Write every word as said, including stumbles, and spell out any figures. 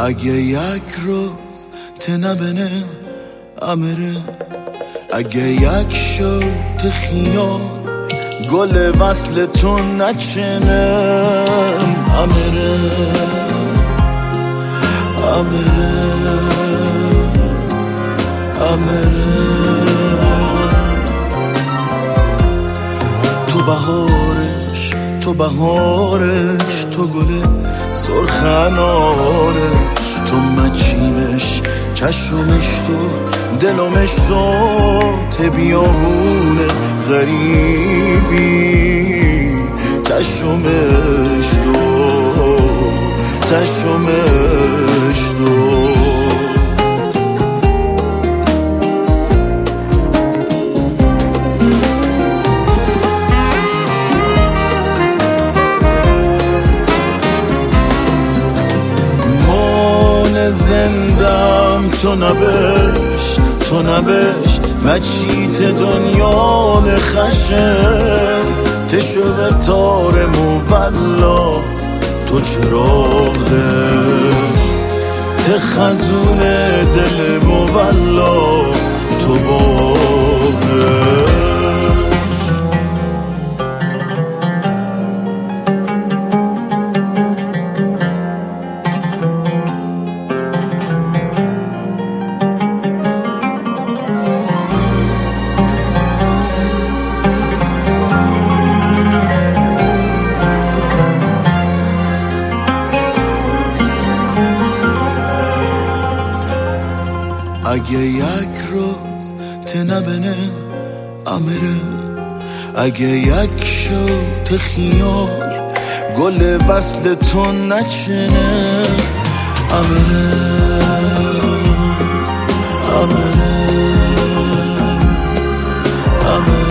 اگه یک روز تنبنه امره، اگه یک شوت خیال گل وصل تو نچنم امره امره امره. تو بهارش تو بهارش تو گل سرخ انارش، تو مچیمش چشمش تو دلمش تو ته بیابون غریبی، چشمش تو چشمش تو. زندم تو نبش تو نبش مچیت دنیا نخشم، تشو به تار مولا تو چراغش، تخزون دل مولا تو باغش. اگه یک روز تنبنه امره، اگه یک شوت خیال گل وصل تو نچنه امره امره امره.